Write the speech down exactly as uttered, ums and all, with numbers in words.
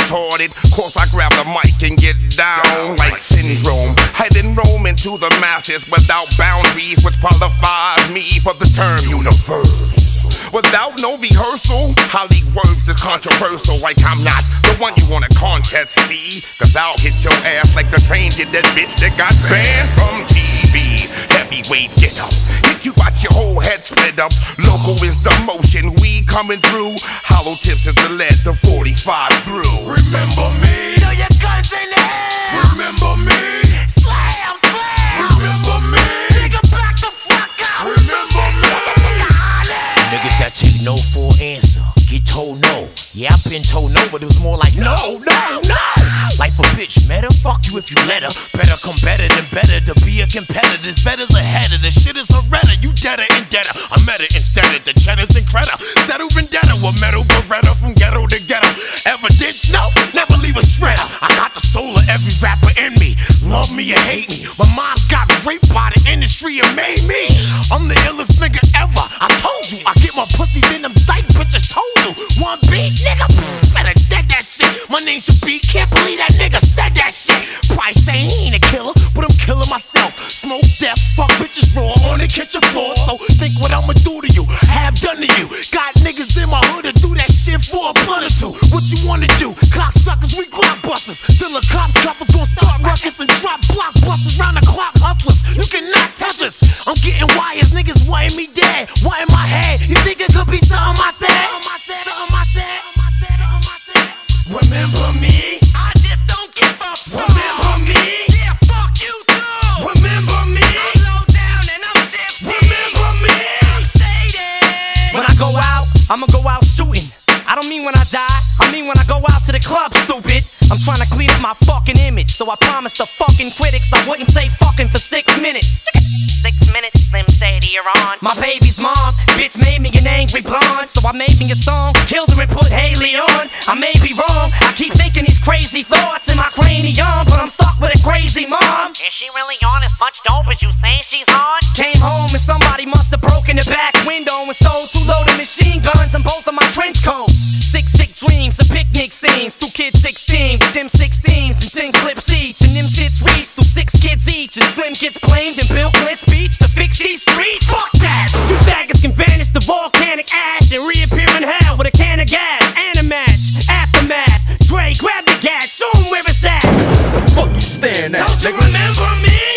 retarded. Course I grab the mic and get down like Syndrome. I then roam into the masses without boundaries, which qualifies me for the term universe. Without no rehearsal, Holly words is controversial. Like I'm not the one you wanna contest, see? Cause I'll hit your ass like the train did that bitch that got banned from T V. Heavyweight get up, hit you got your whole head split up. Local is the motion, we coming through. Hollow tips is the lead, the forty-five through. Remember me? Throw your guns in the air. Remember me? Slam, slam. Remember me? Nigga, back the fuck up. Remember me? Niggas that take no for an answer, get told no. Yeah, I've been told no, but it was more like no, no, no. Life a bitch, meta, fuck you if you let her. Better come better than better to be a competitor. This better's ahead of the shit is a redder. You deader and deader. I met it instead of the cheddars and credit. Settle vendetta with metal beretta from ghetto to ghetto. Evidence, no, never leave a shredder. I got the soul of every rapper in me. Love me or hate me. My mom's got raped by the industry and made me. I'm the illest nigga ever. I told you, I get my pussy, then them dyke bitches told you. One beat, nigga, pff, better dead that shit. My name should be, can't believe that nigga said that shit. Probably say he ain't a killer, but I'm killing myself. Smoke death, fuck bitches raw on the kitchen floor. So think what I'ma do to you, have done to you. Got niggas in my hood to do that shit for a blunt or two. What you wanna do? Cocksuckers, we blockbusters. Till the cops coppers gon' start ruckus and drop blockbusters round the clock hustlers. You cannot touch us. I'm getting wires, niggas wanting me dead. What in my head? You think it could be something I said? Something I said, something I said, something I said, something I said. Remember me? I just don't give a fuck. Remember me? Yeah, fuck you too. Remember me? I'm low down and I'm shifty. Remember me? I'm shaded. When I go out, I'ma go out shooting. I don't mean when I die, I mean when I go out to the club, stupid. I'm trying to clean up my fucking image, so I promised the fucking critics I wouldn't say fucking for six minutes. Six minutes, Slim Shady, you're on. My baby's mom, bitch made me an angry blonde, so I made me a song, killed her and put Haley on. I may be wrong, I keep thinking these crazy thoughts in my cranium, but I'm stuck with a crazy mom. Is she really on as much dope as you say she's on? Came home and somebody must have broken the back window and stole two loaded machine guns and both of my trench coats. Six sick dreams and picnic scenes, two kids sixteen with them sixteens and ten clips each, and them shits reached through six kids each, and Slim gets blamed and Bill Clinton speech to fix these streets. Fuck that! You faggots can vanish the volcanic ash and reappear in hell with a can of gas and a match. Aftermath, Dre, grab the gat, show 'em where it's at. The fuck you staring at? Don't you remember me?